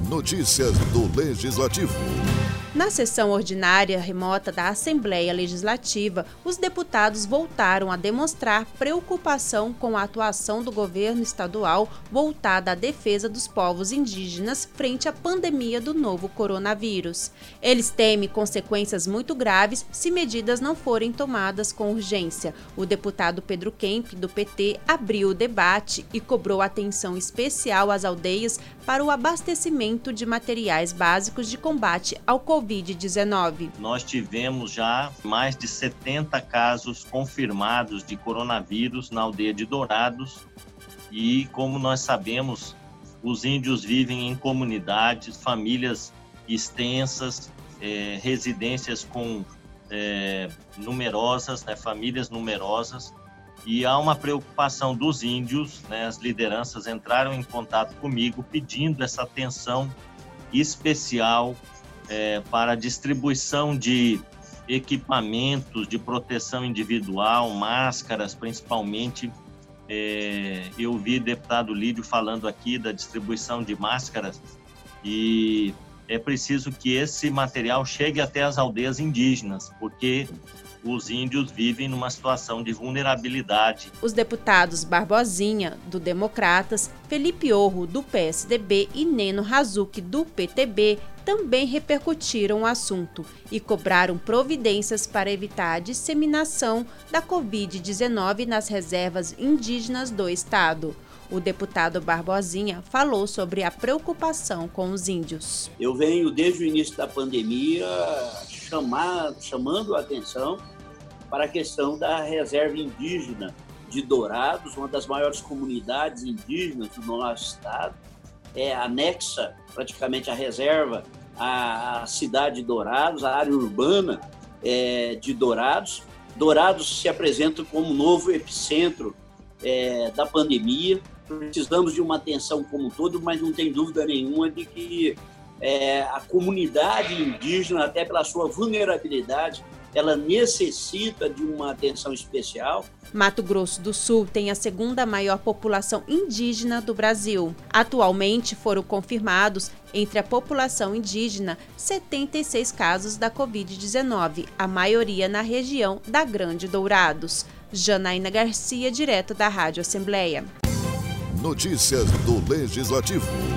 Notícias do Legislativo. Na sessão ordinária remota da Assembleia Legislativa, os deputados voltaram a demonstrar preocupação com a atuação do governo estadual voltada à defesa dos povos indígenas frente à pandemia do novo coronavírus. Eles temem consequências muito graves se medidas não forem tomadas com urgência. O deputado Pedro Kemp, do PT, abriu o debate e cobrou atenção especial às aldeias para o abastecimento de materiais básicos de combate ao Covid-19. Nós tivemos já mais de 70 casos confirmados de coronavírus na aldeia de Dourados e, como nós sabemos, os índios vivem em comunidades, famílias extensas, residências com numerosas, famílias numerosas, e há uma preocupação dos índios, as lideranças entraram em contato comigo pedindo essa atenção especial para a distribuição de equipamentos de proteção individual, máscaras principalmente. Eu vi o deputado Lídio falando aqui da distribuição de máscaras e é preciso que esse material chegue até as aldeias indígenas, porque os índios vivem numa situação de vulnerabilidade. Os deputados Barbosinha, do Democratas, Felipe Orro, do PSDB e Neno Razuc, do PTB, também repercutiram o assunto e cobraram providências para evitar a disseminação da Covid-19 nas reservas indígenas do estado. O deputado Barbosinha falou sobre a preocupação com os índios. Eu venho desde o início da pandemia chamando a atenção para a questão da reserva indígena de Dourados, uma das maiores comunidades indígenas do nosso estado, anexa praticamente a reserva à cidade de Dourados, a área urbana de Dourados. Dourados se apresenta como novo epicentro da pandemia. Precisamos de uma atenção como um todo, mas não tem dúvida nenhuma de que a comunidade indígena, até pela sua vulnerabilidade, ela necessita de uma atenção especial. Mato Grosso do Sul tem a segunda maior população indígena do Brasil. Atualmente foram confirmados, entre a população indígena, 76 casos da Covid-19, a maioria na região da Grande Dourados. Janaína Garcia, direto da Rádio Assembleia. Notícias do Legislativo.